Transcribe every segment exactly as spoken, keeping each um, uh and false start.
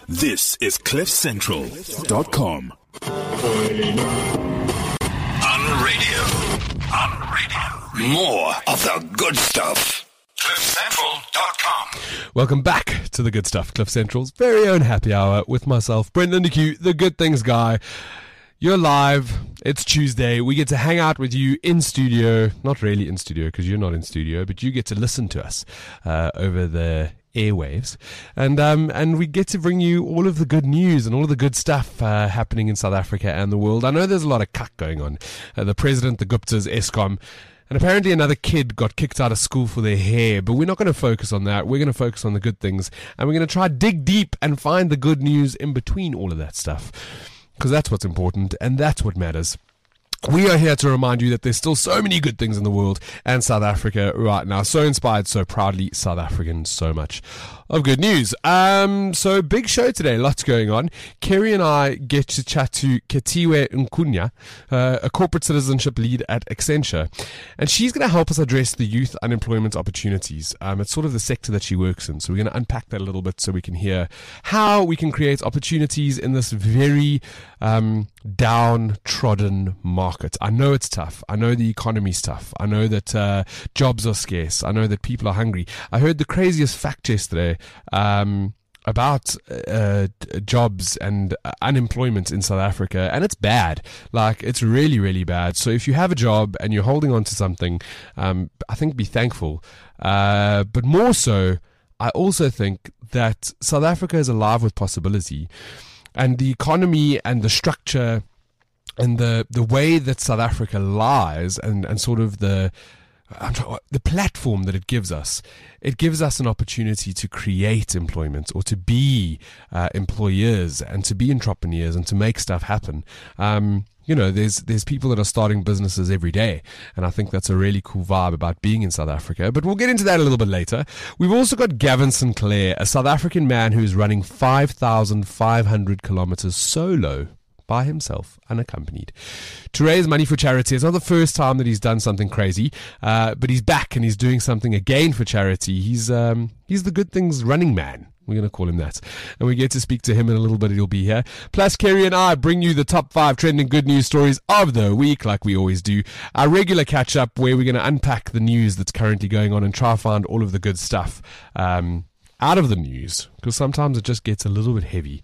This is cliff central dot com. On radio. On radio. More of the good stuff. cliff central dot com. Welcome back to the good stuff, Cliff Central's very own happy hour with myself, Brendan DeCue, the good things guy. You're live. It's Tuesday. We get to hang out with you in studio. Not really in studio because you're not in studio, but you get to listen to us uh, over the airwaves, and um, and we get to bring you all of the good news and all of the good stuff uh, happening in South Africa and the world. I know there's a lot of cuck going on. Uh, the president, the Guptas, Eskom, and apparently another kid got kicked out of school for their hair, but we're not going to focus on that. We're going to focus on the good things, and we're going to try to dig deep and find the good news in between all of that stuff, because that's what's important and that's what matters. We are here to remind you that there's still so many good things in the world and South Africa right now. So inspired, so proudly South African, so much of good news. Um, so big show today, lots going on. Kerry and I get to chat to Ketiwe Nkunya, uh, a corporate citizenship lead at Accenture. And she's going to help us address the youth unemployment opportunities. Um, it's sort of the sector that she works in. So we're going to unpack that a little bit so we can hear how we can create opportunities in this very um, downtrodden market. I know it's tough. I know the economy's tough. I know that uh, jobs are scarce. I know that people are hungry. I heard the craziest fact yesterday um, about uh, jobs and uh, unemployment in South Africa, and it's bad. Like, it's really, really bad. So if you have a job and you're holding on to something, um, I think be thankful. Uh, but more so, I also think that South Africa is alive with possibility, and the economy and the structure and the the way that South Africa lies, and, and sort of the I'm trying, the platform that it gives us, it gives us an opportunity to create employment, or to be uh, employers and to be entrepreneurs and to make stuff happen. Um, you know, there's there's people that are starting businesses every day, and I think that's a really cool vibe about being in South Africa. But we'll get into that a little bit later. We've also got Gavin Sinclair, a South African man who's running five thousand five hundred kilometers solo, by himself, unaccompanied, to raise money for charity. It's not the first time that he's done something crazy, uh, but he's back and he's doing something again for charity. He's um, he's the good things running man. We're going to call him that. And we get to speak to him in a little bit. He'll be here. Plus, Kerry and I bring you the top five trending good news stories of the week, like we always do. Our regular catch-up where we're going to unpack the news that's currently going on and try to find all of the good stuff um, out of the news, because sometimes it just gets a little bit heavy.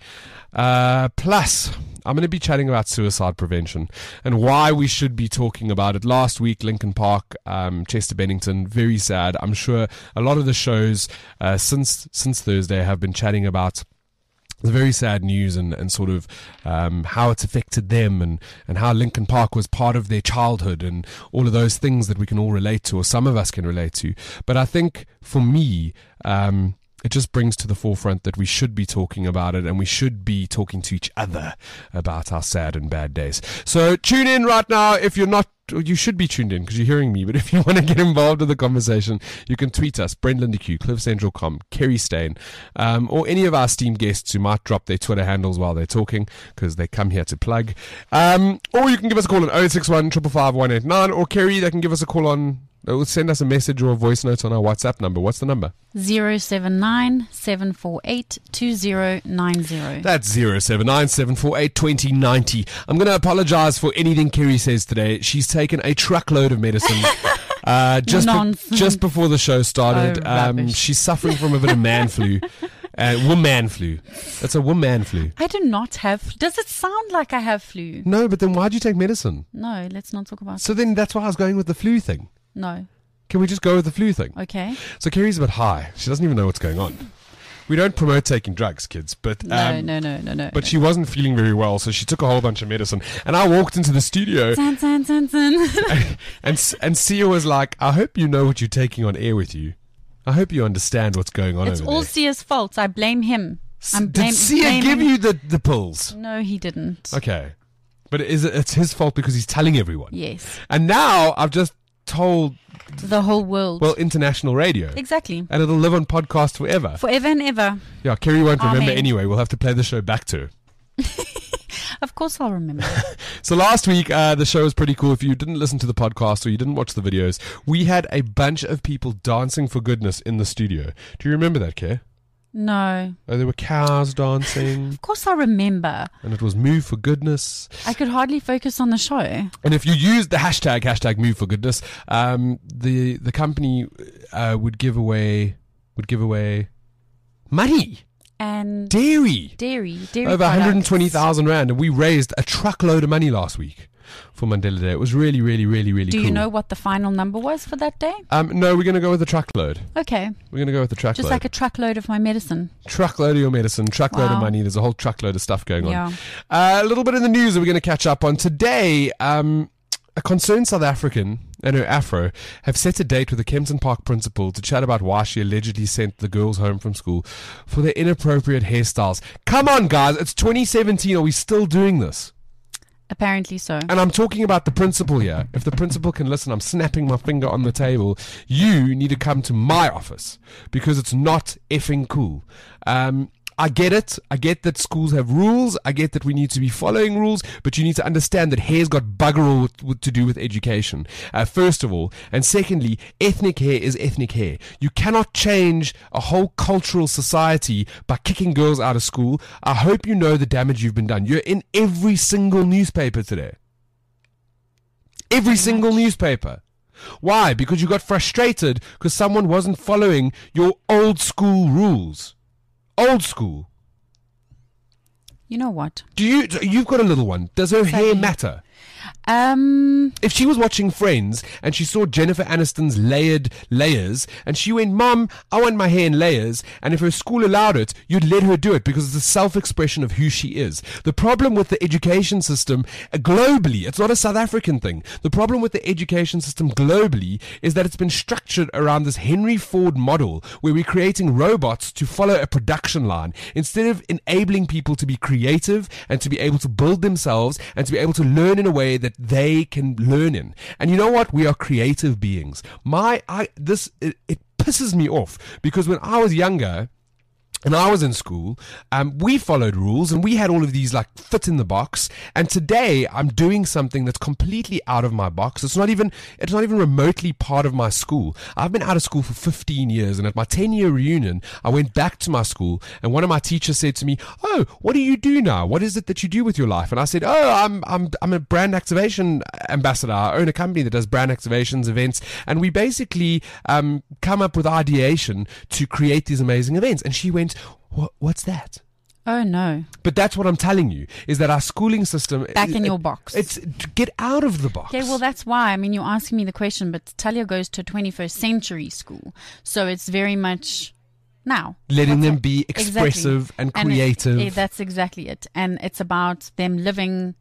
Uh, plus, I'm going to be chatting about suicide prevention and why we should be talking about it. Last week, Lincoln Park, um, Chester Bennington, very sad. I'm sure a lot of the shows uh, since since Thursday have been chatting about the very sad news and, and sort of um, how it's affected them, and, and how Lincoln Park was part of their childhood, and all of those things that we can all relate to, or some of us can relate to. But I think for me, um, it just brings to the forefront that we should be talking about it, and we should be talking to each other about our sad and bad days. So tune in right now. If you're not, you should be tuned in because you're hearing me, but if you want to get involved in the conversation, you can tweet us, Brendan DeCue, cliff central dot com, Kerry Stain, um, or any of our esteemed guests who might drop their Twitter handles while they're talking, because they come here to plug. Um, or you can give us a call on oh eight six one, five five five, one eight nine, or Kerry, they can give us a call on, or send us a message or a voice note on our WhatsApp number. What's the number? zero seven nine, seven four eight, two zero nine zero. That's zero seven nine, seven four eight, two zero nine zero. I'm going to apologize for anything Kerry says today. She's taken a truckload of medicine uh, just, be- just before the show started. Oh, um, she's suffering from a bit of man flu. Uh, woman flu. That's a woman flu. I do not have. Does it sound like I have flu? No, but then why'd you take medicine? No, let's not talk about So it. then that's why I was going with the flu thing. No. Can we just go with the flu thing? Okay. So Kerry's a bit high. She doesn't even know what's going on. We don't promote taking drugs, kids, but um, No, no, no, no, no. but no. she wasn't feeling very well, so she took a whole bunch of medicine. And I walked into the studio, Dun, dun, dun, dun. and and Sia was like, "I hope you know what you're taking on air with you. I hope you understand what's going on It's over all there." Sia's fault. I blame him. S- I'm blame- Did Sia blaming- give you the, the pills? No, he didn't. Okay, but is it, it's his fault because he's telling everyone. Yes. And now I've just told, The whole world. well, international radio. Exactly. And it'll live on podcast forever. Forever and ever. Yeah, Kerry won't remember Amen. anyway. We'll have to play the show back to her. Of course I'll remember. So last week, uh, the show was pretty cool. If you didn't listen to the podcast or you didn't watch the videos, we had a bunch of people dancing for goodness in the studio. Do you remember that, Kerr? No. Oh, there were cows dancing. Of course I remember. And it was Move for Goodness. I could hardly focus on the show. And if you use the hashtag, hashtag Move for Goodness, um, the the company uh, would give away would give away money. And Dairy. Dairy. Dairy Over products. one hundred twenty thousand rand. And we raised a truckload of money last week for Mandela Day. It was really, really, really, really Do cool. you know what the final number was for that day? Um, no, we're going to go with the truckload. Okay. We're going to go with the truckload. Just like a truckload of my medicine. Truckload of your medicine, truckload Wow. of money. There's a whole truckload of stuff going Yeah. on. Uh, a little bit in the news that we're going to catch up on today. Um, a concerned South African and her afro have set a date with the Kempton Park principal to chat about why she allegedly sent the girls home from school for their inappropriate hairstyles. Come on, guys. It's twenty seventeen. Are we still doing this? Apparently so. And I'm talking about the principal here. If the principal can listen, I'm snapping my finger on the table. You need to come to my office because it's not effing cool. Um, I get it. I get that schools have rules. I get that we need to be following rules, but you need to understand that hair's got bugger all with, with, to do with education, uh, first of all. And secondly, ethnic hair is ethnic hair. You cannot change a whole cultural society by kicking girls out of school. I hope you know the damage you've been done. You're in every single newspaper today. Every single newspaper. Why? Because you got frustrated because someone wasn't following your old school rules. Old school. You know what? Do you? You've got a little one. Does her hair Sadly. matter? Um, If she was watching Friends and she saw Jennifer Aniston's layered layers and she went, Mom, I want my hair in layers, and if her school allowed it, you'd let her do it because it's a self-expression of who she is. The problem with the education system uh, globally, it's not a South African thing. The problem with the education system globally is that it's been structured around this Henry Ford model where we're creating robots to follow a production line instead of enabling people to be creative and to be able to build themselves and to be able to learn in a way that they can learn in. And you know what? We are creative beings. My, I, this, it, it pisses me off because when I was younger, and I was in school, um, we followed rules and we had all of these like fit in the box. And today I'm doing something that's completely out of my box. It's not even, it's not even remotely part of my school. I've been out of school for fifteen years. And at my ten year reunion, I went back to my school and one of my teachers said to me, oh, what do you do now? What is it that you do with your life? And I said, oh, I'm, I'm, I'm a brand activation ambassador. I own a company that does brand activations events. And we basically, um, come up with ideation to create these amazing events. And she went, What, what's that? oh no. But that's what I'm telling you, is that our schooling system... Back in it- your box. It's to get out of the box. Okay, well, that's why. I mean, you're asking me the question, but Talia goes to a twenty-first century school. So it's very much now. Letting What's them it? be Exactly. expressive and And it- creative. eh, that's exactly it. And it's about them living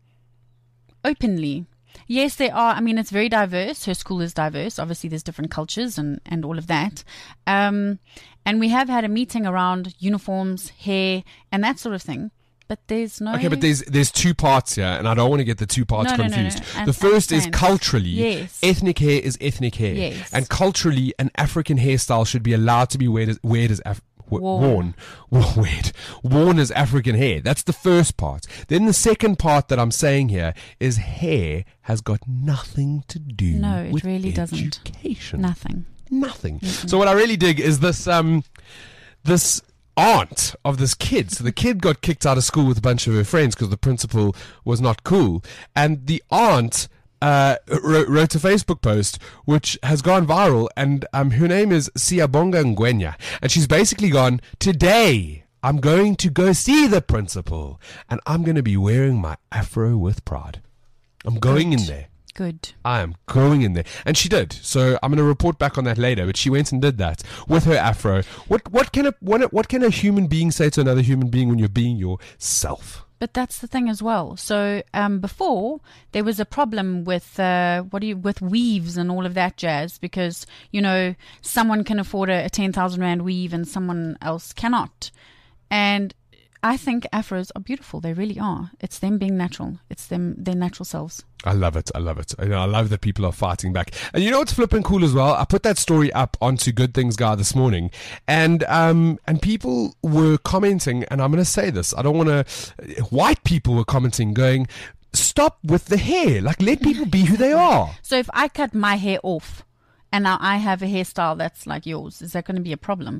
openly. Yes, there are. I mean, it's very diverse. Her school is diverse. Obviously, there's different cultures and, and all of that. Um, and we have had a meeting around uniforms, hair, and that sort of thing. But there's no... Okay, but there's there's two parts here, and I don't want to get the two parts No, no, no, no. confused. I The first is understand. culturally. Yes. Ethnic hair is ethnic hair. Yes. And culturally, an African hairstyle should be allowed to be weared as, weared as Af- w- Worn. worn. Weird. Worn as African hair. That's the first part. Then the second part that I'm saying here is hair has got nothing to do No, it with really doesn't. education. Nothing. Nothing. So what I really dig is this um this aunt of this kid. So the kid got kicked out of school with a bunch of her friends because the principal was not cool, and the aunt uh, wrote, wrote a Facebook post which has gone viral, and um, her name is Siyabonga Ngwenya, and she's basically gone, today I'm going to go see the principal and I'm going to be wearing my afro with pride. I'm going Good. in there. Good. I am going in there. And she did. So I'm going to report back on that later. But she went and did that with her afro. What what can a what, what can a human being say to another human being when you're being yourself? But that's the thing as well. So um, before there was a problem with uh, what do you with weaves and all of that jazz, because you know someone can afford a, a ten thousand rand weave and someone else cannot. And I think afros are beautiful. They really are. It's them being natural. It's them their natural selves. I love it. I love it. I, I love that people are fighting back. And you know what's flipping cool as well? I put that story up onto Good Things Guy this morning, and um and people were commenting, and I'm going to say this. I don't want to. White people were commenting, going, "Stop with the hair. Like, let people be who they are." So if I cut my hair off and now I have a hairstyle that's like yours, is that going to be a problem?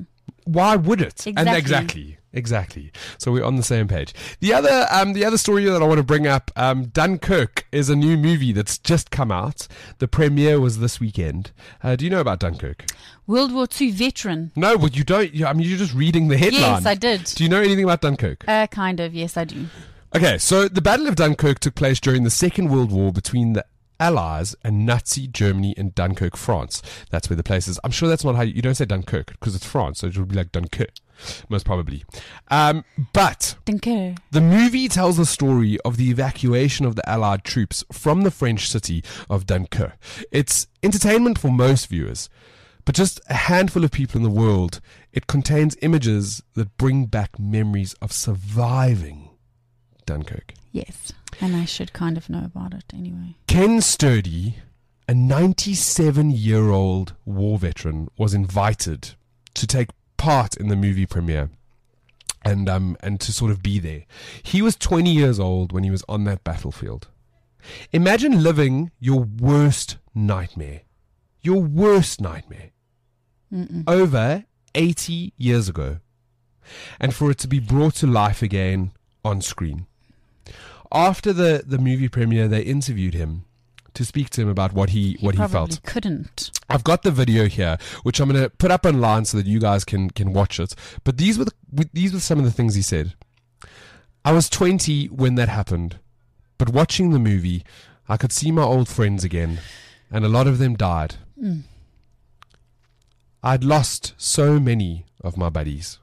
why would it? And Exactly. exactly. Exactly. So we're on the same page. The other, um, the other story that I want to bring up, um, Dunkirk is a new movie that's just come out. The premiere was this weekend. Uh, do you know about Dunkirk? World War Two veteran. No, well, you don't. You, I mean, you're just reading the headline. Yes, I did. Do you know anything about Dunkirk? Uh, kind of. Yes, I do. Okay, so the Battle of Dunkirk took place during the Second World War between the Allies and Nazi Germany in Dunkirk, France. That's where the place is. I'm sure that's not how you, you don't say Dunkirk because it's France, so it would be like Dunkirk, most probably. Um, but Dunkirk. the movie tells the story of the evacuation of the Allied troops from the French city of Dunkirk. It's entertainment for most viewers, but just a handful of people in the world. It contains images that bring back memories of surviving Dunkirk. Yes, and I should kind of know about it anyway. Ken Sturdy, a ninety-seven-year-old war veteran, was invited to take part in the movie premiere and um and to sort of be there. He was twenty years old when he was on that battlefield. Imagine living your worst nightmare, your worst nightmare, Mm-mm. over eighty years ago, and for it to be brought to life again on screen. After the, the movie premiere, they interviewed him to speak to him about what he, He what he probably felt. couldn't. I've got the video here, which I'm going to put up online so that you guys can, can watch it. But these were the, these were some of the things he said. I was twenty when that happened, but watching the movie, I could see my old friends again, and a lot of them died. Mm. I'd lost so many of my buddies.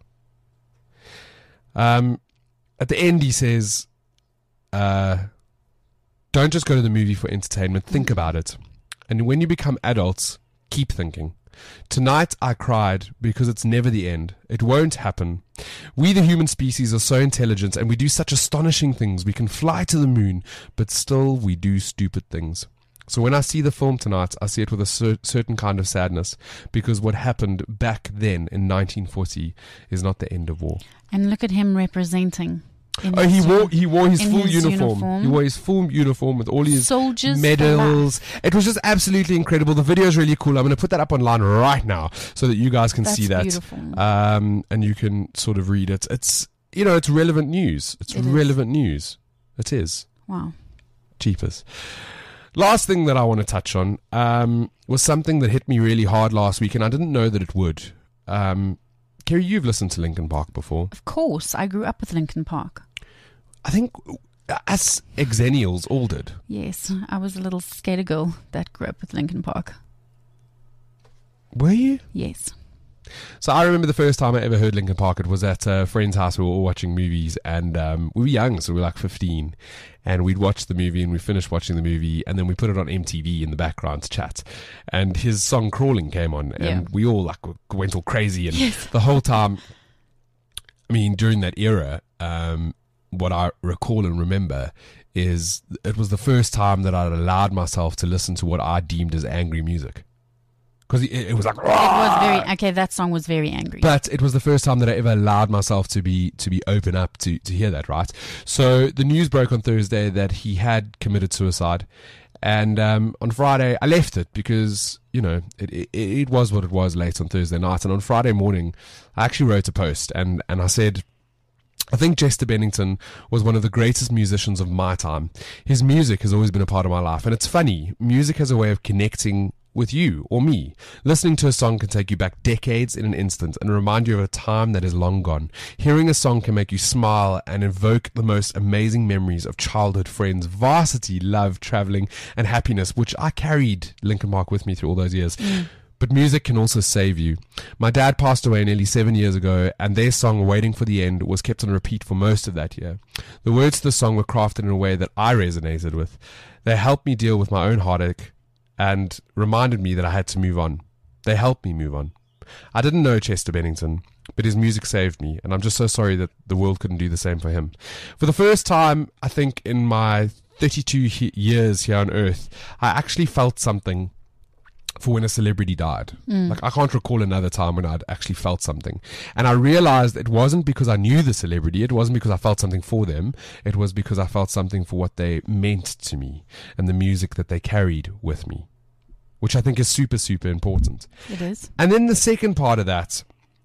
Um, at the end, he says, uh, don't just go to the movie for entertainment. Think about it. And when you become adults, keep thinking. Tonight, I cried because it's never the end. It won't happen. We, the human species, are so intelligent and we do such astonishing things. We can fly to the moon, but still we do stupid things. So when I see the film tonight, I see it with a cer- certain kind of sadness, because what happened back then in nineteen forty is not the end of war. And look at him representing. in Oh, he his wore uni- he wore his in full his uniform. uniform. He wore his full uniform with all his Soldiers for medals. It was just absolutely incredible. The video is really cool. I'm going to put that up online right now so that you guys can That's see that, beautiful. um, and you can sort of read it. It's you know it's relevant news. It's It is. relevant news. It is. Wow. Jeepers. Last thing that I want to touch on um, was something that hit me really hard last week, and I didn't know that it would. Um, Kerry, you've listened to Linkin Park before. Of course, I grew up with Linkin Park. I think us exennials all did. Yes, I was a little skater girl that grew up with Linkin Park. Were you? Yes. So I remember the first time I ever heard Linkin Park, it was at a friend's house. We were all watching movies, and um, we were young, so we were like fifteen. And we'd watch the movie, and we finished watching the movie, and then we put it on M T V in the background to chat. And his song "Crawling" came on, and Yeah. we all like went all crazy. And Yes. the whole time, I mean, during that era, um, what I recall and remember is it was the first time that I'd allowed myself to listen to what I deemed as angry music. Because it, it was like, It was very okay. That song was very angry. but it was the first time that I ever allowed myself to be to be open up to, to hear that, right? So the news broke on Thursday that he had committed suicide, and um, on Friday I left it because you know it, it it was what it was late on Thursday night, and on Friday morning I actually wrote a post and and I said, I think Chester Bennington was one of the greatest musicians of my time. His music has always been a part of my life, and it's funny, music has a way of connecting with you or me. Listening to a song can take you back decades in an instant and remind you of a time that is long gone. Hearing a song can make you smile and evoke the most amazing memories of childhood friends, varsity, love, traveling, and happiness, which I carried Linkin Park with me through all those years. Mm. But music can also save you. My dad passed away nearly seven years ago, and their song Waiting for the End was kept on repeat for most of that year. The words to the song were crafted in a way that I resonated with. They helped me deal with my own heartache and reminded me that I had to move on. They helped me move on. I didn't know Chester Bennington, but his music saved me, and I'm just so sorry that the world couldn't do the same for him. For the first time, I think, in my thirty-two he- years here on Earth, I actually felt something for when a celebrity died. Mm. Like, I can't recall another time when I'd actually felt something. And I realized it wasn't because I knew the celebrity, it wasn't because I felt something for them, it was because I felt something for what they meant to me and the music that they carried with me, which I think is super, super important. It is. And then the second part of that,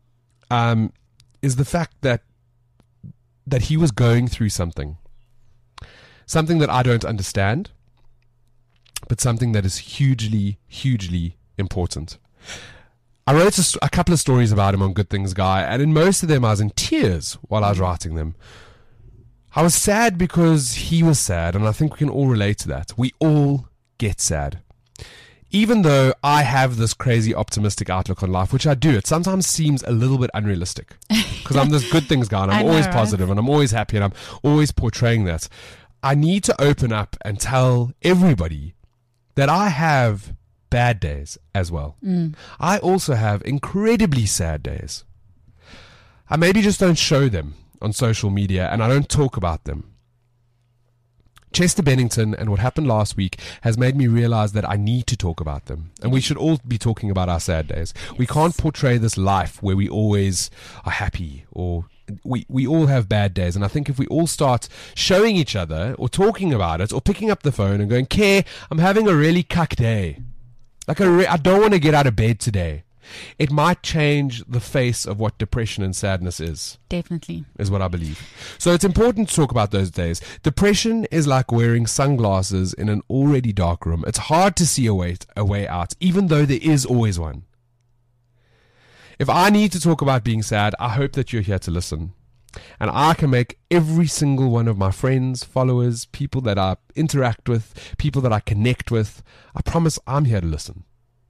um, is the fact that that he was going through something, something that I don't understand, but something that is hugely, hugely important. I wrote a, a couple of stories about him on Good Things Guy, and in most of them I was in tears while I was writing them. I was sad because he was sad, and I think we can all relate to that. We all get sad. Even though I have this crazy optimistic outlook on life, which I do, it sometimes seems a little bit unrealistic because I'm this Good Things Guy and I'm know, always right? positive and I'm always happy and I'm always portraying that. I need to open up and tell everybody that I have bad days as well. Mm. I also have incredibly sad days. I maybe just don't show them on social media and I don't talk about them. Chester Bennington and what happened last week has made me realize that I need to talk about them. And we should all be talking about our sad days. Yes. We can't portray this life where we always are happy, or we, we all have bad days. And I think if we all start showing each other or talking about it or picking up the phone and going, Care, I'm having a really cuck day. Like a re- I don't want to get out of bed today. It might change the face of what depression and sadness is. Definitely. Is what I believe. So it's important to talk about those days. Depression is like wearing sunglasses in an already dark room. It's hard to see a way, a way out, even though there is always one. If I need to talk about being sad, I hope that you're here to listen. And I can make every single one of my friends, followers, people that I interact with, people that I connect with, I promise I'm here to listen.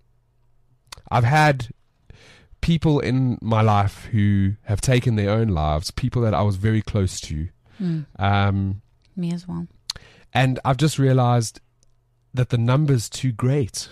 I've had people in my life who have taken their own lives, people that I was very close to. Mm. Um, Me as well. And I've just realized that the number's too great.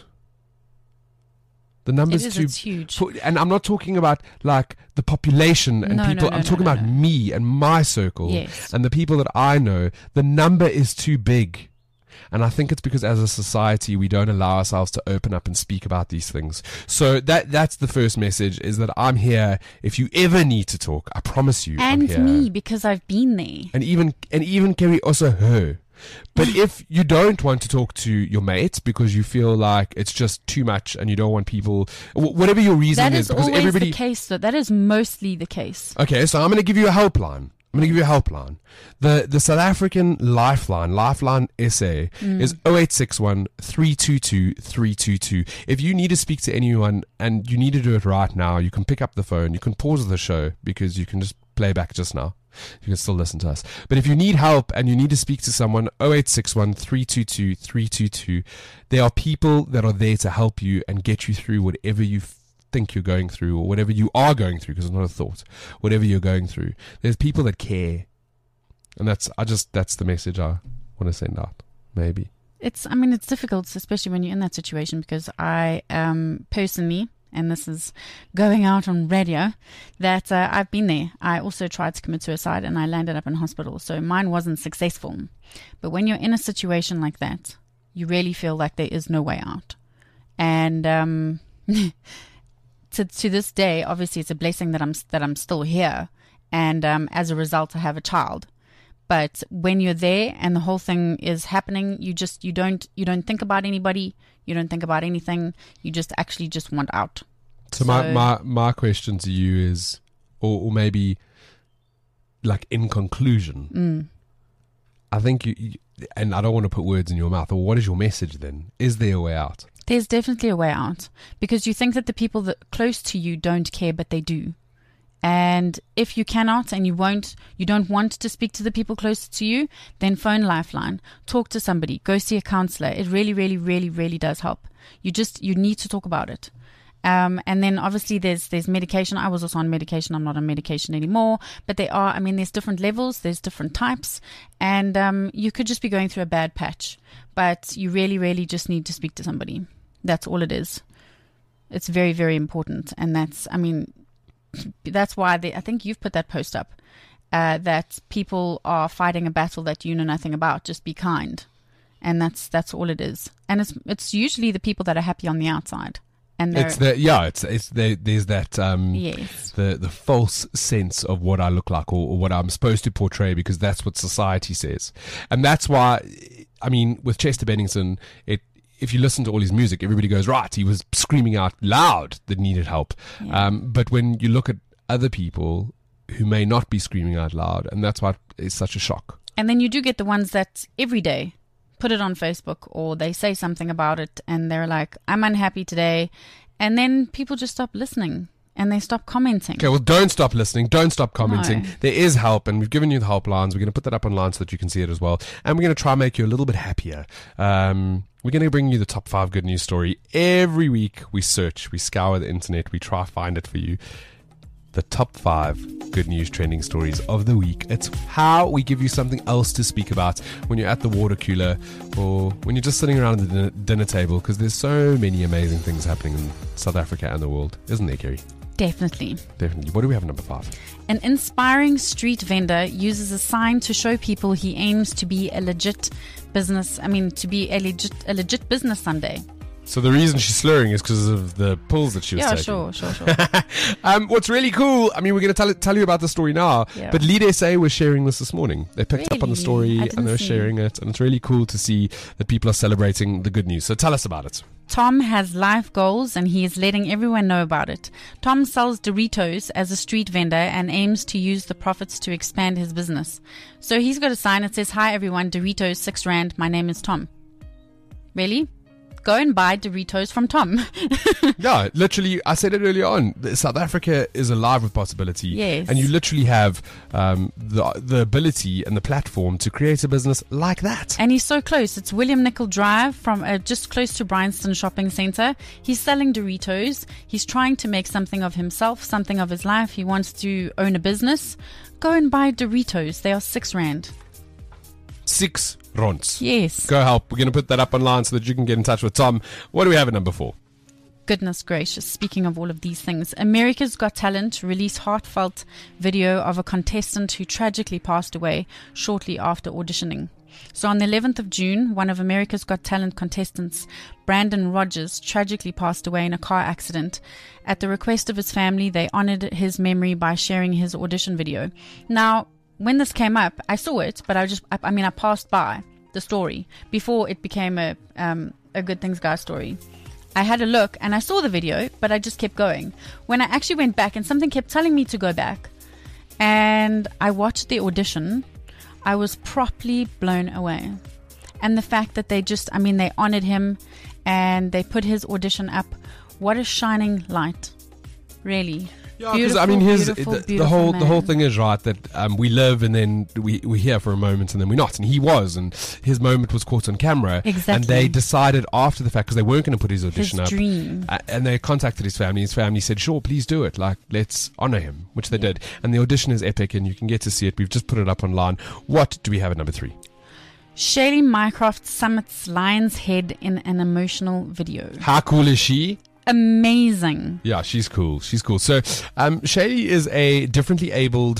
The number's It is, too it's huge. And I'm not talking about like the population and No, no, people. no, I'm no, talking no, about no. me and my circle Yes. and the people that I know. The number is too big. And I think it's because as a society, we don't allow ourselves to open up and speak about these things. So that that's the first message, is that I'm here. If you ever need to talk, I promise you I'm And here. me, because I've been there. And even, and even Kerry, also her. But if you don't want to talk to your mates because you feel like it's just too much and you don't want people, wh- whatever your reason That is, is because always everybody. the case, though. That is mostly the case. Okay, so I'm going to give you a helpline. I'm going to give you a helpline. The the South African Lifeline, Lifeline S A, Mm. is oh eight six one, three two two, three two two. If you need to speak to anyone and you need to do it right now, you can pick up the phone. You can pause the show because you can just play back just now. You can still listen to us. But if you need help and you need to speak to someone, oh eight six one, three two two, three two two. There are people that are there to help you and get you through whatever you f- think you're going through, or whatever you are going through, because it's not a thought. Whatever you're going through, there's people that care. And that's, I just, that's the message I want to send out, maybe. It's, I mean, it's difficult, especially when you're in that situation, because I um, personally, and this is going out on radio, that uh, I've been there. I also tried to commit suicide and I landed up in hospital. So mine wasn't successful. But when you're in a situation like that, you really feel like there is no way out. And um, to to this day, obviously, it's a blessing that I'm that I'm still here. And um, as a result, I have a child. But when you're there and the whole thing is happening, you just you don't you don't think about anybody, you don't think about anything, you just actually just want out. So, so my, my my question to you is, or, or maybe like in conclusion, mm. I think you, you, and I don't want to put words in your mouth, or what is your message then? Is there a way out? There's definitely a way out, because you think that the people that close to you don't care, but they do. And if you cannot and you won't, you don't want to speak to the people closest to you, then phone Lifeline, talk to somebody, go see a counselor. It really, really, really, really does help. You just, you need to talk about it. Um, and then obviously there's, there's medication. I was also on medication. I'm not on medication anymore, but there are, I mean, there's different levels, there's different types, and, um, you could just be going through a bad patch, but you really, really just need to speak to somebody. That's all it is. It's very, very important. And that's, I mean, that's why they, I think you've put that post up, uh, that people are fighting a battle that you know nothing about. Just be kind. And that's, that's all it is. And it's, it's usually the people that are happy on the outside. And it's the, yeah, it's, it's the, there's that, um, yes. the, the false sense of what I look like, or, or what I'm supposed to portray, because that's what society says. And that's why, I mean, with Chester Bennington, it, if you listen to all his music, everybody goes, right, he was screaming out loud that needed help. Yeah. Um, but when you look at other people who may not be screaming out loud, and that's why it's such a shock. And then you do get the ones that every day put it on Facebook, or they say something about it and they're like, I'm unhappy today. And then people just stop listening and they stop commenting. Okay, well, don't stop listening. Don't stop commenting. No. There is help, and we've given you the helplines. We're going to put that up online so that you can see it as well. And we're going to try and make you a little bit happier. Um, we're going to bring you the top five good news story. Every week we search, we scour the internet, we try to find it for you. The top five good news trending stories of the week. It's how we give you something else to speak about when you're at the water cooler or when you're just sitting around the dinner, dinner table, because there's so many amazing things happening in South Africa and the world. Isn't there, Kerry? Definitely. Definitely. What do we have at number five? An inspiring street vendor uses a sign to show people he aims to be a legit business, I mean, to be a legit, a legit business someday. So the reason she's slurring is because of the pills that she was Yeah, taking. sure, sure, sure. um, what's really cool, I mean, we're going to tell tell you about the story now, Yeah. but Lead S A was sharing this this morning. They picked up on the Really? story I and didn't they were see. sharing it, and it's really cool to see that people are celebrating the good news. So tell us about it. Tom has life goals and he is letting everyone know about it. Tom sells Doritos as a street vendor and aims to use the profits to expand his business. So he's got a sign that says, "Hi everyone, Doritos, six rand. My name is Tom." Really? Go and buy Doritos from Tom. Yeah, literally, I said it earlier on. South Africa is alive with possibility. Yes. And you literally have um, the, the ability and the platform to create a business like that. And he's so close. It's William Nicol Drive, from uh, just close to Bryanston Shopping Centre. He's selling Doritos. He's trying to make something of himself, something of his life. He wants to own a business. Go and buy Doritos. They are six rand. Six ronds. Yes. Go help. We're going to put that up online so that you can get in touch with Tom. What do we have at number four? Goodness gracious. Speaking of all of these things, America's Got Talent released heartfelt video of a contestant who tragically passed away shortly after auditioning. So on the eleventh of June, one of America's Got Talent contestants, Brandon Rogers, tragically passed away in a car accident. At the request of his family, they honored his memory by sharing his audition video. Now, when this came up, I saw it, but I just, I, I mean, I passed by the story before it became a um, a Good Things Guy story. I had a look and I saw the video, but I just kept going. When I actually went back and something kept telling me to go back, and I watched the audition, I was properly blown away. And the fact that they just, I mean, they honored him and they put his audition up. What a shining light. Really. Yeah, because I mean, here's beautiful, the, the beautiful whole the whole man. thing is right that um, we live and then we we're here for a moment and then we're not, and he was, and his moment was caught on camera. Exactly. And they decided after the fact, because they weren't going to put his His audition up, dream. uh, and they contacted his family. His family said, "Sure, please do it. Like, let's honor him," which they did. And the audition is epic, and you can get to see it. We've just put it up online. What do we have at number three? Shaylee Mycroft summits Lion's Head in an emotional video. How cool is she? Amazing. Yeah, she's cool. She's cool. So, um, Shaylee is a differently abled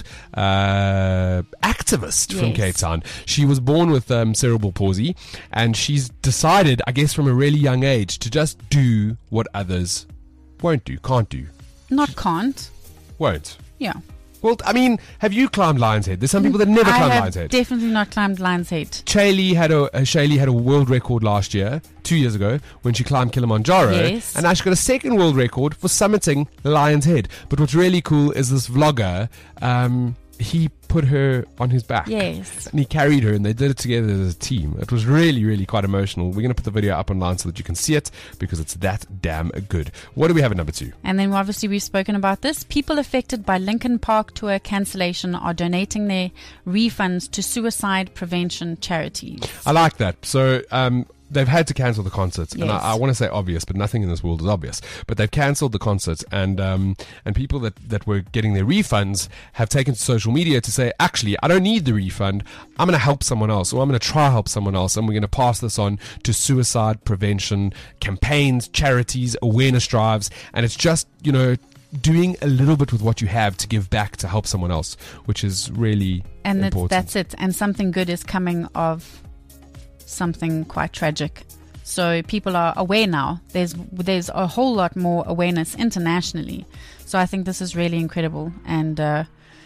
uh, activist from Yes. Cape Town. She was born with um, cerebral palsy, and she's decided, I guess, from a really young age, to just do what others won't do, can't do, Not can't. won't. Yeah. Well, I mean, have you climbed Lion's Head? There's some people that never I climb have Lion's Head. definitely not climbed Lion's Head. Shaylee had a uh, Shaylee had a world record last year, two years ago, when she climbed Kilimanjaro, Yes. and now she got a second world record for summiting Lion's Head. But what's really cool is this vlogger. Um, he put her on his back, Yes. and he carried her, and they did it together as a team. It was really, really quite emotional. We're going to put the video up online so that you can see it because it's that damn good. What do we have at number two? And then obviously we've spoken about this. People affected by Linkin Park tour cancellation are donating their refunds to suicide prevention charities. I like that. So um, they've had to cancel the concerts, and Yes. I, I want to say obvious, but nothing in this world is obvious. But they've cancelled the concerts, and um, and people that, that were getting their refunds have taken to social media to say, actually, I don't need the refund. I'm going to help someone else, or I'm going to try help someone else, and we're going to pass this on to suicide prevention campaigns, charities, awareness drives, and it's just, you know, doing a little bit with what you have to give back to help someone else, which is really And that's, important. that's it. And something good is coming of something quite tragic. So people are aware now. There's there's a whole lot more awareness internationally. So I think this is really incredible. And uh,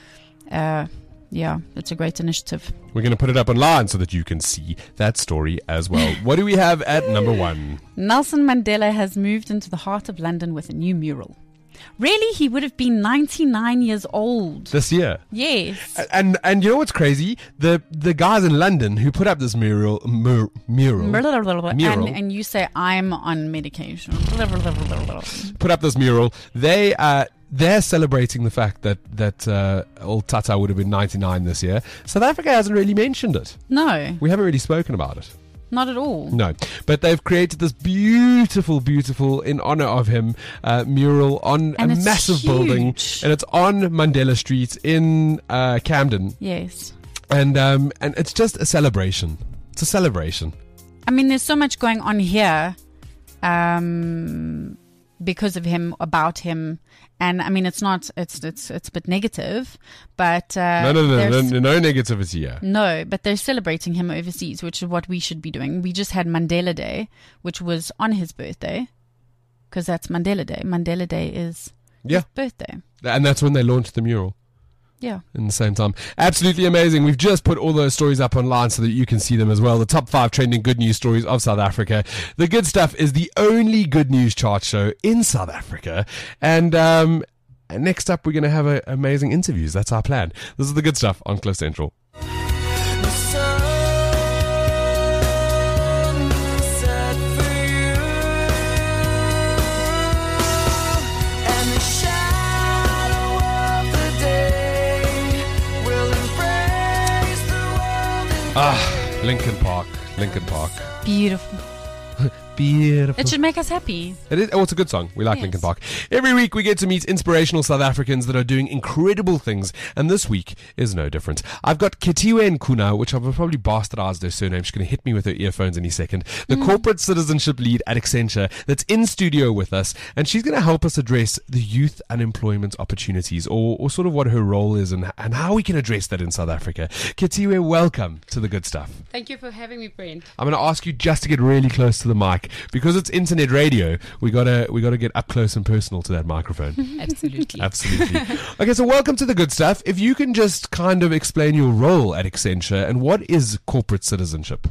uh, yeah, it's a great initiative. We're going to put it up online so that you can see that story as well. What do we have at number one? Nelson Mandela has moved into the heart of London with a new mural. Really, he would have been ninety-nine years old. This year. Yes. And and you know what's crazy? The the guys in London who put up this mural, mur, mural, mural. And, and you say, I'm on medication. Put up this mural. They uh they're celebrating the fact that that uh, old Tata would have been ninety-nine this year. South Africa hasn't really mentioned it. No. We haven't really spoken about it. Not at all. No, but they've created this beautiful, beautiful, in honor of him, uh, mural on and a it's massive huge. building, and it's on Mandela Street in uh, Camden. Yes. And um, and it's just a celebration. It's a celebration. I mean, there's so much going on here, um, because of him, about him. And I mean, it's not, it's, it's, it's a bit negative, but, uh, no, no, no, no, there's- no, no negativity here. No, but they're celebrating him overseas, which is what we should be doing. We just had Mandela Day, which was on his birthday, because that's Mandela Day. Mandela Day is Yeah. his birthday. And that's when they launched the mural. Yeah. In the same time. Absolutely amazing. We've just put all those stories up online so that you can see them as well. The top five trending good news stories of South Africa. The Good Stuff is the only good news chart show in South Africa. And um, next up, we're going to have a, amazing interviews. That's our plan. This is The Good Stuff on Cliff Central. Ah, Linkin Park. Linkin Park. Beautiful. Beautiful. It should make us happy. It is. Oh, it's a good song. We like Yes. Linkin Park. Every week we get to meet inspirational South Africans that are doing incredible things, and this week is no different. I've got Ketiwe Nkuna, which I've probably bastardized her surname. She's going to hit me with her earphones any second. The Mm. corporate citizenship lead at Accenture that's in studio with us, and she's going to help us address the youth unemployment opportunities, or, or sort of what her role is and, and how we can address that in South Africa. Ketiwe, welcome to The Good Stuff. Thank you for having me, Brent. I'm going to ask you just to get really close to the mic because it's internet radio. We gotta we gotta get up close and personal to that microphone. Absolutely. Absolutely. Okay, so welcome to The Good Stuff. If you can just kind of explain your role at Accenture and what is corporate citizenship.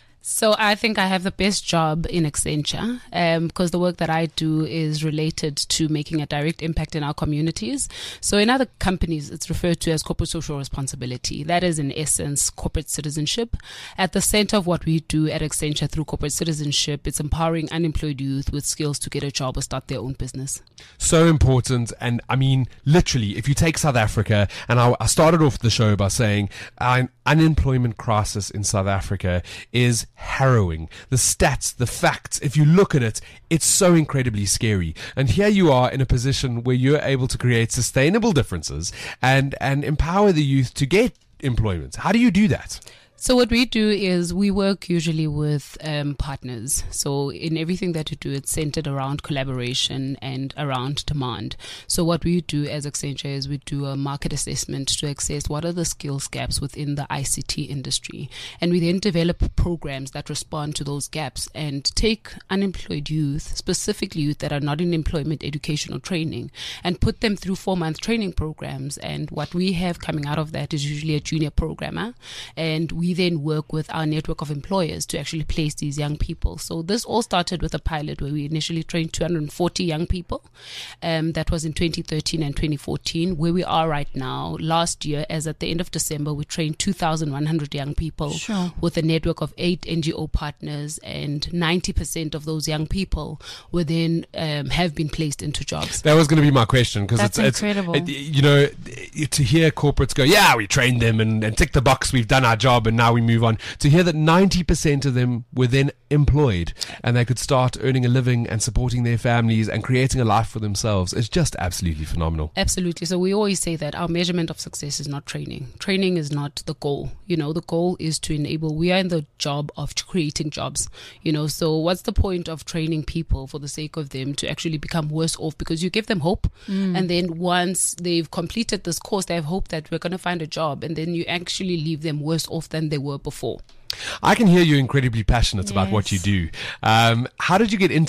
So I think I have the best job in Accenture um, because the work that I do is related to making a direct impact in our communities. So in other companies, it's referred to as corporate social responsibility. That is, in essence, corporate citizenship. At the center of what we do at Accenture through corporate citizenship, it's empowering unemployed youth with skills to get a job or start their own business. So important. And I mean, literally, if you take South Africa, and I, I started off the show by saying an unemployment crisis in South Africa is harrowing. The stats, the facts, if you look at it, it's so incredibly scary. And here you are in a position where you're able to create sustainable differences and, and empower the youth to get employment. How do you do that? So what we do is we work usually with um, partners. So in everything that we do, it's centered around collaboration and around demand. So what we do as Accenture is we do a market assessment to assess what are the skills gaps within the I C T industry. And we then develop programs that respond to those gaps and take unemployed youth, specifically youth that are not in employment, education or training, and put them through four-month training programs. And what we have coming out of that is usually a junior programmer. And we We then work with our network of employers to actually place these young people. So this all started with a pilot where we initially trained two hundred forty young people. Um, that was in twenty thirteen and twenty fourteen. Where we are right now, last year, as at the end of December, we trained two thousand one hundred young people Sure. with a network of eight N G O partners, and ninety percent of those young people were then um, have been placed into jobs. That was going to be my question because it's, That's it's incredible. it, you know, to hear corporates go, yeah, we trained them and, and tick the box, we've done our job and now we move on. To hear that ninety percent of them were then employed and they could start earning a living and supporting their families and creating a life for themselves is just absolutely phenomenal. Absolutely. So we always say that our measurement of success is not training. Training is not the goal. You know, the goal is to enable, we are in the job of creating jobs, you know, so what's the point of training people for the sake of them to actually become worse off? Because you give them hope. Mm. And then once they've completed this course, they have hope that we're going to find a job. And then you actually leave them worse off than they were before. I can hear you're incredibly passionate about what you Yes. do. Um, how did you get into it?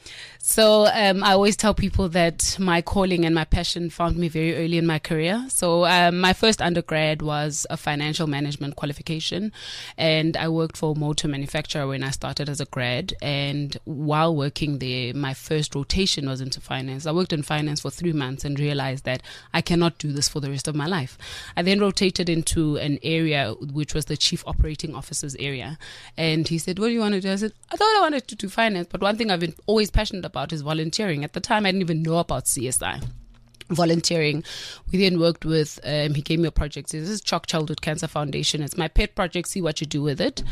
So um, I always tell people that my calling and my passion found me very early in my career. So um, my first undergrad was a financial management qualification, and I worked for a motor manufacturer when I started as a grad. And while working there, my first rotation was into finance. I worked in finance for three months and realized that I cannot do this for the rest of my life. I then rotated into an area which was the chief operating officer's area. And he said, "What do you want to do?" I said, "I thought I wanted to do finance, but one thing I've been always passionate about is volunteering." At the time, I didn't even know about C S I. Volunteering. We then worked with, um, he gave me a project. This is Chalk Childhood Cancer Foundation. It's my pet project. See what you do with it.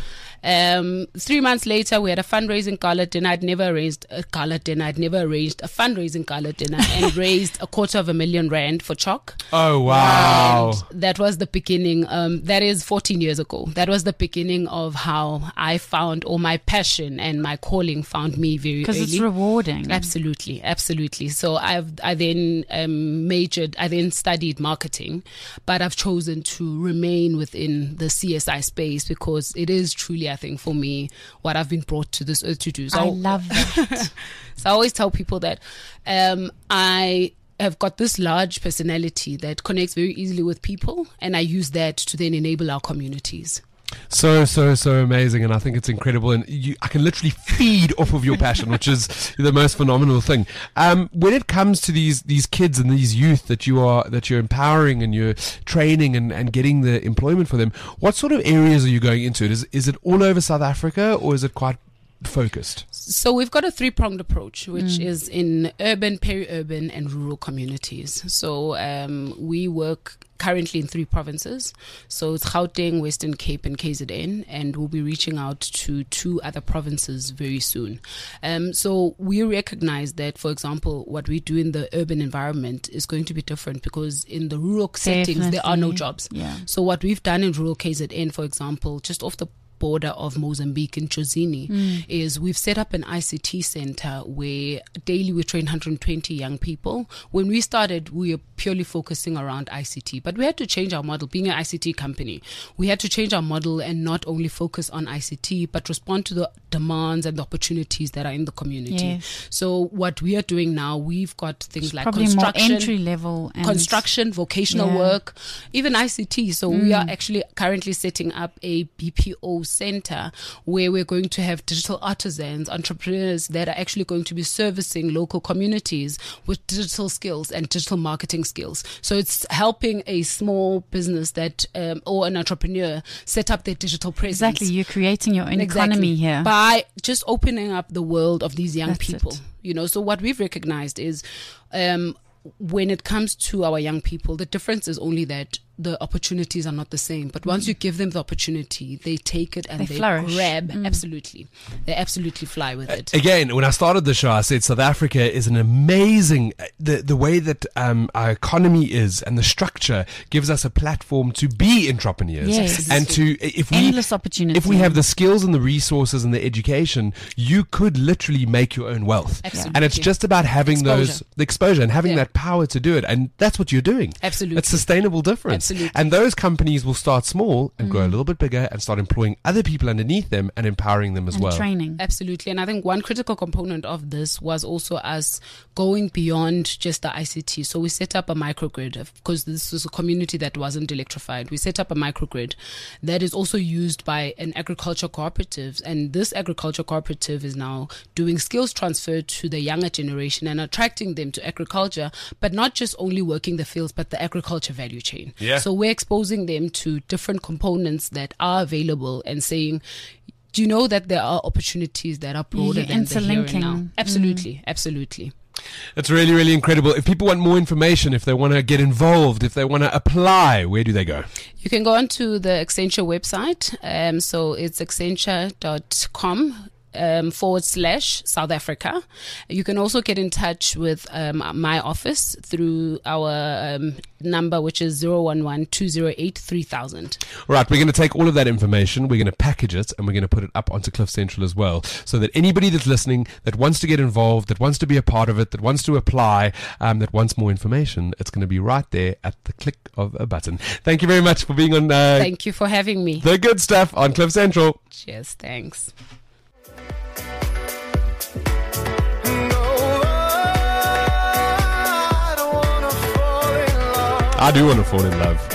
Um, three months later, we had a fundraising gala dinner. I'd never arranged a gala dinner. I'd never arranged a fundraising gala dinner and raised a quarter of a million rand for Chalk. Oh, wow. And that was the beginning. Um, that is fourteen years ago. That was the beginning of how I found, or my passion and my calling found me very early. Because it's rewarding. Absolutely. Absolutely. So I've, I then, um, majored, I then studied marketing, but I've chosen to remain within the C S I space because it is truly, I think, for me, what I've been brought to this earth to do. So I love that. So I always tell people that um, I have got this large personality that connects very easily with people, and I use that to then enable our communities. So, so, so amazing. And I think it's incredible. And you, I can literally feed off of your passion, which is the most phenomenal thing. Um, when it comes to these, these kids and these youth that you are, that you're empowering and you're training and, and getting the employment for them, what sort of areas are you going into? Is, is it all over South Africa, or is it quite focused? So we've got a three-pronged approach, which mm. is in urban, peri-urban and rural communities. So um, we work currently in three provinces. So it's Gauteng, Western Cape and K Z N, and we'll be reaching out to two other provinces very soon. Um, so we recognize that, for example, what we do in the urban environment is going to be different because in the rural settings, Definitely. there are no jobs. Yeah. So what we've done in rural K Z N, for example, just off the border of Mozambique in Chozini, mm. is we've set up an I C T center where daily we train one hundred twenty young people. When we started, we were purely focusing around I C T, but we had to change our model. Being an I C T company, we had to change our model and not only focus on I C T, but respond to the demands and the opportunities that are in the community. Yes. So what we are doing now, we've got things it's like probably construction, more entry level, and construction, vocational yeah. work, even I C T. So mm. we are actually currently setting up a B P O center where we're going to have digital artisans, entrepreneurs that are actually going to be servicing local communities with digital skills and digital marketing skills. So it's helping a small business that um, or an entrepreneur set up their digital presence. Exactly, you're creating your own exactly. economy here by just opening up the world of these young That's people. it. You know, so what we've recognized is um, when it comes to our young people, the difference is only that the opportunities are not the same. But once mm. you give them the opportunity, they take it and they, they flourish. grab. Mm. Absolutely. They absolutely fly with it. Again, when I started the show, I said South Africa is an amazing, the, the way that um, our economy is and the structure gives us a platform to be entrepreneurs. Yes. And to, if we, endless opportunity. if we have the skills and the resources and the education, you could literally make your own wealth. Absolutely. And it's just about having exposure. those, the exposure and having Yeah. that power to do it. And that's what you're doing. Absolutely. It's sustainable difference. Absolutely. And those companies will start small and mm. grow a little bit bigger and start employing other people underneath them and empowering them as and well. Training. Absolutely. And I think one critical component of this was also us going beyond just the I C T. So we set up a microgrid because this was a community that wasn't electrified. We set up a microgrid that is also used by an agriculture cooperative. And this agriculture cooperative is now doing skills transfer to the younger generation and attracting them to agriculture, but not just only working the fields, but the agriculture value chain. Yeah. So we're exposing them to different components that are available and saying, do you know that there are opportunities that are broader You're than the here and interlinking. now? Mm. Absolutely, absolutely. It's really, really incredible. If people want more information, if they want to get involved, if they want to apply, where do they go? You can go onto the Accenture website. Um, so it's accenture dot com. Um, forward slash South Africa. You can also get in touch with um, my office through our um, number, which is zero one one two zero eight three thousand. Right, we're going to take all of that information, we're going to package it, and we're going to put it up onto Cliff Central as well, so that anybody that's listening, that wants to get involved, that wants to be a part of it, that wants to apply, um, that wants more information, it's going to be right there at the click of a button. Thank you very much for being on uh, Thank you for having me. The Good Stuff on Cliff Central. Cheers, thanks. Mm. I do want to fall in love.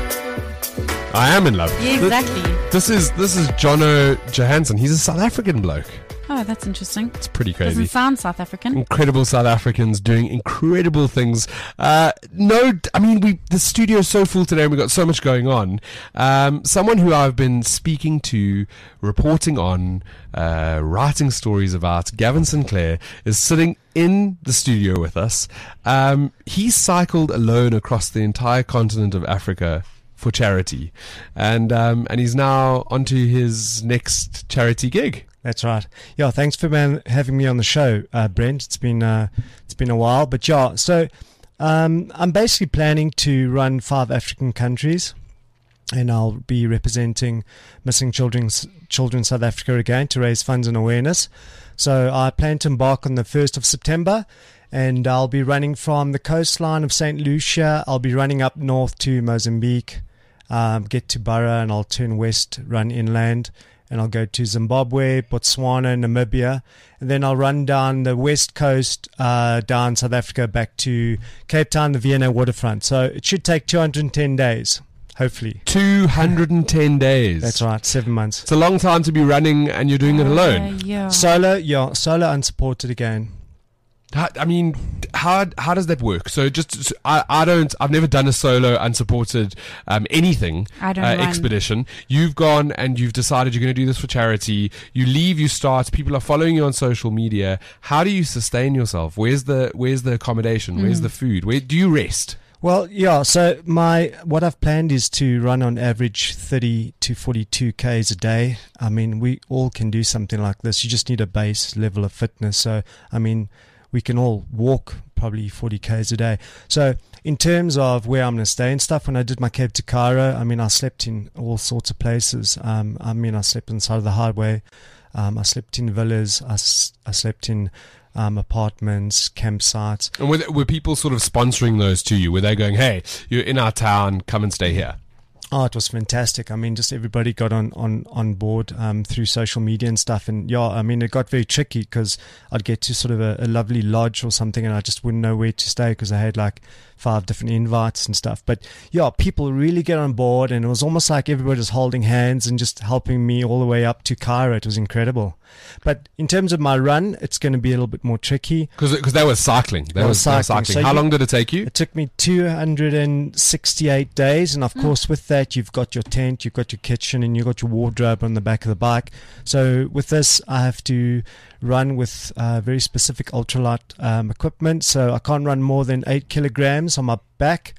I am in love. Yeah, exactly. This is this is Jono Johansson. He's a South African bloke. Oh, that's interesting. It's pretty crazy. Doesn't sound South African. Incredible South Africans doing incredible things. Uh, no, I mean, we the studio is so full today and we've got so much going on. Um, someone who I've been speaking to, reporting on, uh, writing stories about, Gavin Sinclair, is sitting in the studio with us. Um, he cycled alone across the entire continent of Africa for charity. And, um, and he's now onto his next charity gig. That's right. Yeah, thanks for man, having me on the show, uh, Brent. It's been uh, it's been a while, but yeah. So um, I'm basically planning to run five African countries, and I'll be representing Missing Children Children South Africa again to raise funds and awareness. So I plan to embark on the first of September, and I'll be running from the coastline of Saint Lucia. I'll be running up north to Mozambique, um, get to Barra, and I'll turn west, run inland. And I'll go to Zimbabwe, Botswana, Namibia, and then I'll run down the west coast, uh, down South Africa, back to Cape Town, the V N A waterfront. So it should take two hundred ten days, hopefully. two hundred ten days. That's right, seven months. It's a long time to be running and you're doing it alone. Uh, yeah. Solo, yeah, solo unsupported again. How, I mean, how how does that work? So just so I I don't I've never done a solo unsupported um, anything I don't uh, run. expedition. You've gone and you've decided you're going to do this for charity. You leave, you start. People are following you on social media. How do you sustain yourself? Where's the where's the accommodation? Where's Mm. the food? Where do you rest? Well, yeah. So my what I've planned is to run on average thirty to forty-two k's a day. I mean, we all can do something like this. You just need a base level of fitness. So I mean, we can all walk probably forty k's a day. So in terms of where I'm going to stay and stuff, when I did my Cape to Cairo, I mean, I slept in all sorts of places. Um, I mean, I slept on the side of the highway. Um, I slept in villas. I, s- I slept in um, apartments, campsites. And were, were people sort of sponsoring those to you? Were they going, hey, you're in our town, come and stay here? Oh, it was fantastic. I mean, just everybody got on, on, on board um, through social media and stuff. And yeah, I mean, it got very tricky because I'd get to sort of a, a lovely lodge or something and I just wouldn't know where to stay because I had like five different invites and stuff. But yeah, people really get on board and it was almost like everybody was holding hands and just helping me all the way up to Cairo. It was incredible. But in terms of my run, it's going to be a little bit more tricky. Because they were cycling. They I were was cycling. cycling. So How you- long did it take you? It took me two hundred sixty-eight days. And of course, with that, you've got your tent, you've got your kitchen, and you've got your wardrobe on the back of the bike. So with this, I have to run with uh, very specific ultralight um, equipment. So I can't run more than eight kilograms on my back.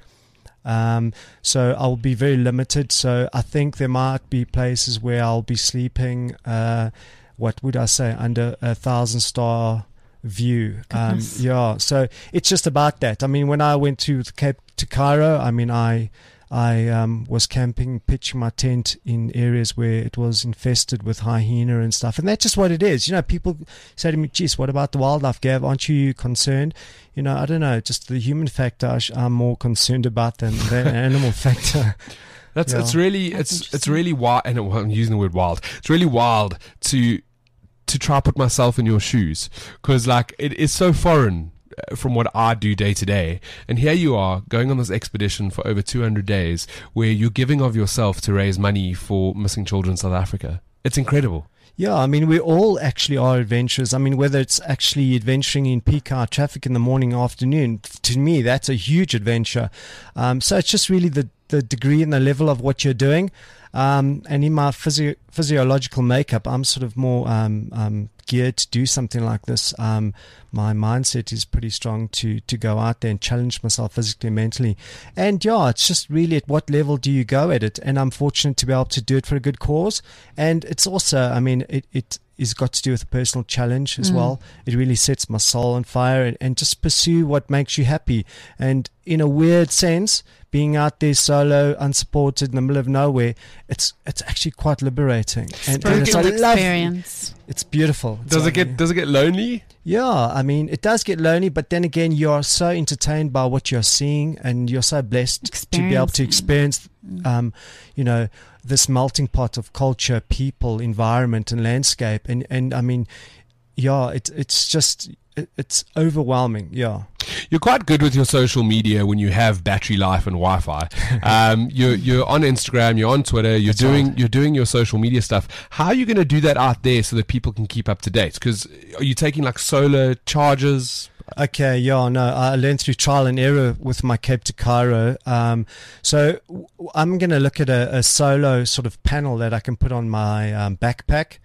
Um, so I'll be very limited. So I think there might be places where I'll be sleeping, uh, what would I say, under a thousand star view. Um, Goodness. yeah, so it's just about that. I mean, when I went to the Cape to Cairo, I mean, I I um, was camping, pitching my tent in areas where it was infested with hyena and stuff. And that's just what it is. You know, people say to me, geez, what about the wildlife, Gav? Aren't you concerned? You know, I don't know. Just the human factor I sh- I'm more concerned about than the animal factor. That's Yeah. it's really That's it's it's interesting. really wild, and it- I'm using the word wild. It's really wild to to try put myself in your shoes because like it is so foreign uh, from what I do day to day, and here you are going on this expedition for over two hundred days where you're giving of yourself to raise money for missing children in South Africa. It's incredible. Yeah, I mean, we all actually are adventurers. I mean, whether it's actually adventuring in peak hour traffic in the morning or afternoon, to me, that's a huge adventure. Um, so it's just really the, the degree and the level of what you're doing. Um, and in my physio- physiological makeup, I'm sort of more um, um, geared to do something like this. Um, my mindset is pretty strong to to go out there and challenge myself physically, mentally. And yeah, it's just really at what level do you go at it? And I'm fortunate to be able to do it for a good cause. And it's also, I mean, it, it is got to do with a personal challenge as Mm. well. It really sets my soul on fire and, and just pursue what makes you happy. And in a weird sense, being out there solo, unsupported in the middle of nowhere, it's it's actually quite liberating. And, and it's, I Spiritual love, experience. it's beautiful. It's Does it get lovely. does it get lonely? Yeah, I mean, it does get lonely, but then again, you're so entertained by what you're seeing, and you're so blessed to be able to experience, um, you know, this melting pot of culture, people, environment, and landscape. And and I mean, yeah, it, it's just, it, it's overwhelming. Yeah. You're quite good with your social media when you have battery life and Wi-Fi. Um, you're you're on Instagram, you're on Twitter, you're That's doing right. you're doing your social media stuff. How are you going to do that out there so that people can keep up to date? Because are you taking like solar chargers? Okay, yeah, no, I learned through trial and error with my Cape to Cairo. Um, so w- I'm going to look at a, a solo sort of panel that I can put on my um, backpack.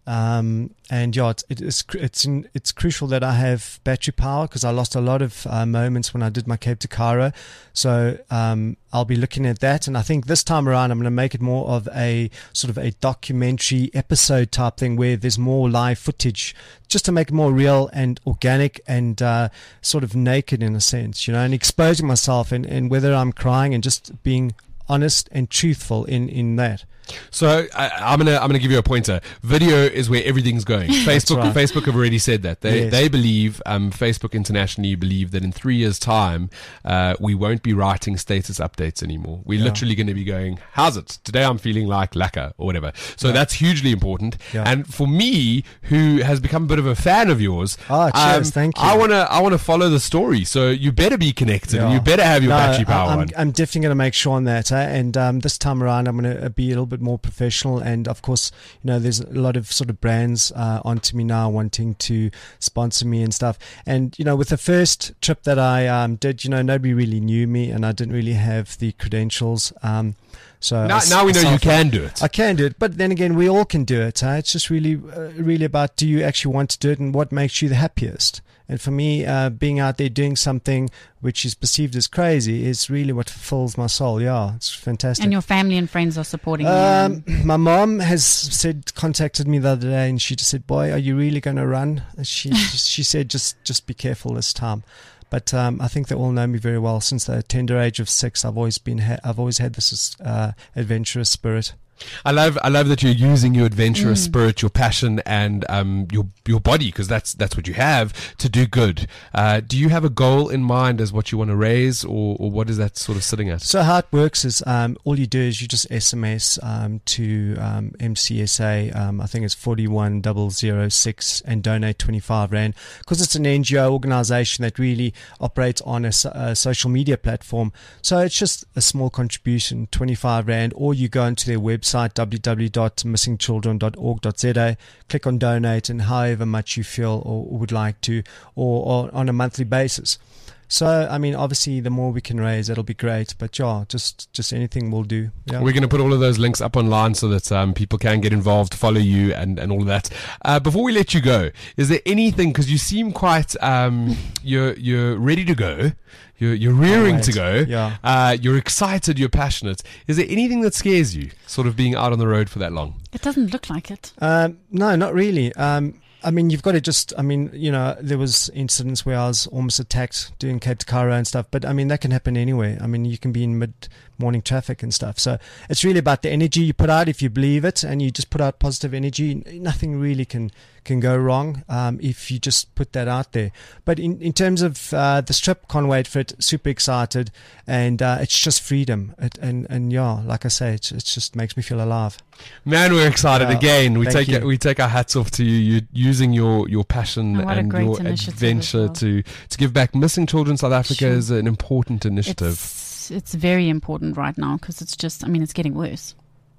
Um, and yeah, it's, it is, cr- it's, in, it's crucial that I have battery power because I lost a lot of uh, moments when I did my Cape to Cairo. So, um, I'll be looking at that. And I think this time around, I'm going to make it more of a sort of a documentary episode type thing where there's more live footage just to make it more real and organic and, uh, sort of naked in a sense, you know, and exposing myself and, and whether I'm crying and just being honest and truthful in, in that. So I, I'm gonna I'm gonna give you a pointer. Video is where everything's going. Facebook right. Facebook have already said that they Yes. they believe um, Facebook internationally believe that in three years' time uh, we won't be writing status updates anymore. We're Yeah. literally going to be going, "How's it today? I'm feeling like lacquer or whatever." So Yeah. that's hugely important. Yeah. And for me, who has become a bit of a fan of yours, Oh, cheers, thank you. I wanna I wanna follow the story. So you better be connected and Yeah. you better have your No, battery power I, I'm, on. I'm definitely going to make sure on that. Eh? And um, this time around, I'm going to be a little bit more professional. And of course, you know, there's a lot of sort of brands uh, onto me now wanting to sponsor me and stuff. And, you know, with the first trip that I um, did, you know, nobody really knew me and I didn't really have the credentials. Um, so Now, I- now we know I you self- can do it. I can do it, but then again, we all can do it. Huh? It's just really, uh, really about do you actually want to do it and what makes you the happiest. And for me, uh, being out there doing something which is perceived as crazy is really what fulfills my soul. Yeah, it's fantastic. And your family and friends are supporting you. Um, my mom has said, contacted me the other day, and she just said, "Boy, are you really going to run?" She she said, "Just just be careful this time." But um, I think they all know me very well since the tender age of six. I've always been ha- I've always had this uh, adventurous spirit. I love, I love that you're using your adventurous spirit, your passion, and um, your your body, because that's that's what you have to do good. Uh, do you have a goal in mind as what you want to raise, or, or what is that sort of sitting at? So how it works is um, all you do is you just S M S um, to um, M C S A. Um, I think it's forty-one double oh six and donate twenty-five rand because it's an N G O organization that really operates on a, so- a social media platform. So it's just a small contribution, twenty-five rand, or you go into their website w w w dot missing children dot org dot z a, click on donate, and however much you feel or would like to, or, or on a monthly basis. So, I mean, obviously, the more we can raise, it'll be great. But yeah, just just anything will do. Yeah. We're going to put all of those links up online so that um, people can get involved, follow you, and, and all of that. Uh, before we let you go, is there anything, because you seem quite, um, you're you're ready to go, you're you're rearing wait. to go, Yeah. uh, you're excited, you're passionate. Is there anything that scares you, sort of being out on the road for that long? It doesn't look like it. Um, no, not really. Um, I mean, you've got to just, I mean, you know, there was incidents where I was almost attacked doing Cape to Cairo and stuff, but I mean, that can happen anywhere. I mean, you can be in mid-morning traffic and stuff. So it's really about the energy you put out if you believe it and you just put out positive energy. Nothing really can, can go wrong um, if you just put that out there. But in, in terms of uh, the strip, can't wait for it, super excited, and uh, it's just freedom. It, and, and yeah, like I say, it, it just makes me feel alive. Man, we're excited Yeah, again. We thank take you. we take our hats off to you. You're using your, your passion Oh, what a and great your initiative adventure as well. to, to give back. Missing Children South Africa Sure. is an important initiative. It's, it's very important right now because it's just, I mean, it's getting worse.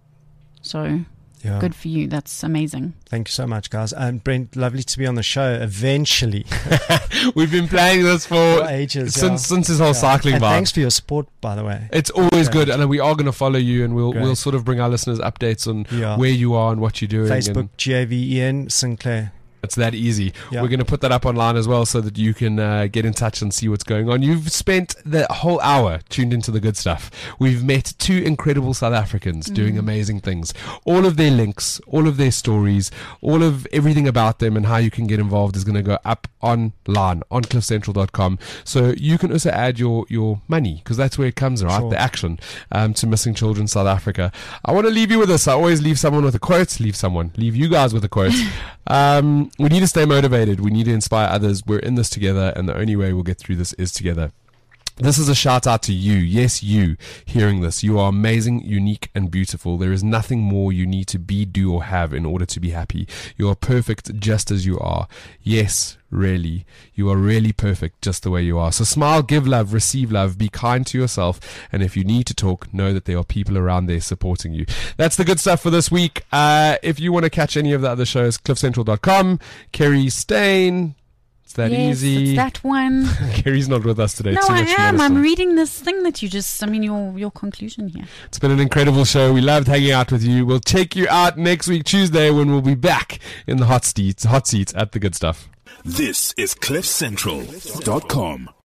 So Yeah. good for you. That's amazing. Thank you so much, guys. And Brent, lovely to be on the show eventually. We've been playing this for For ages, since yeah. since this whole Yeah. cycling And vibe. thanks for your support, by the way. It's always Great. good, and we are going to follow you, and we'll Great. we'll sort of bring our listeners updates on Yeah. where you are and what you're doing. Facebook, And G A V E N, Sinclair. it's that easy. Yeah. We're going to put that up online as well, so that you can uh, get in touch and see what's going on. You've spent the whole hour tuned into the good stuff. We've met two incredible South Africans doing amazing things. All of their links, all of their stories, all of everything about them and how you can get involved is going to go up online on cliff central dot com. So you can also add your, your money, because that's where it comes, right? Sure. The action um, to Missing Children South Africa. I want to leave you with this. I always leave someone with a quote, leave someone, leave you guys with a quote. Um, we need to stay motivated. We need to inspire others. We're in this together, and the only way we'll get through this is together. This is a shout out to you. Yes, you hearing this. You are amazing, unique, and beautiful. There is nothing more you need to be, do, or have in order to be happy. You are perfect just as you are. Yes, really. You are really perfect just the way you are. So smile, give love, receive love, be kind to yourself. And if you need to talk, know that there are people around there supporting you. That's the good stuff for this week. Uh, if you want to catch any of the other shows, cliff central dot com. Kerry Stain. It's that yes, easy. It's that one. Kerry's not with us today. No, Too I much am. medicine. I'm reading this thing that you just, I mean, your your conclusion here. It's been an incredible show. We loved hanging out with you. We'll check you out next week, Tuesday, when we'll be back in the hot seats, hot seats at the good stuff. This is cliff central dot com.